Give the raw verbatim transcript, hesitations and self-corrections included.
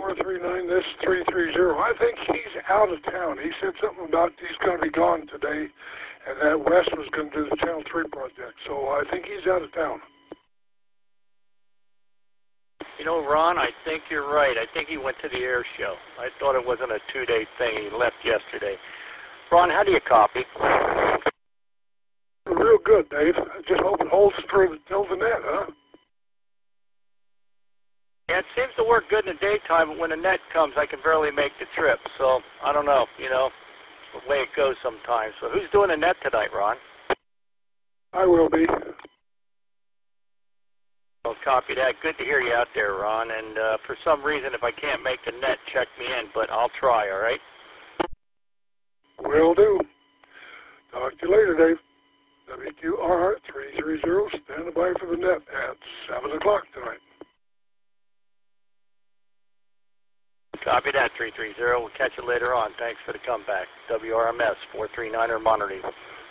four three nine, this is three three zero. I think he's out of town. He said something about he's going to be gone today, and that West was going to do the Channel three project. So I think he's out of town. You know, Ron, I think you're right. I think he went to the air show. I thought it wasn't a two-day thing. He left yesterday. Ron, how do you copy? Real good, Dave. I just hope it holds for till the net, huh? Yeah, it seems to work good in the daytime, but when the net comes, I can barely make the trip. So, I don't know, you know, the way it goes sometimes. So who's doing the net tonight, Ron? I will be. Well, copy that. Good to hear you out there, Ron. And uh, for some reason, if I can't make the net, check me in, but I'll try, all right? Will do. Talk to you later, Dave. W Q R R three three zero, stand by for the net at seven o'clock tonight. Copy that, three three zero. We'll catch you later on. Thanks for the comeback. W R M S four three niner monitoring.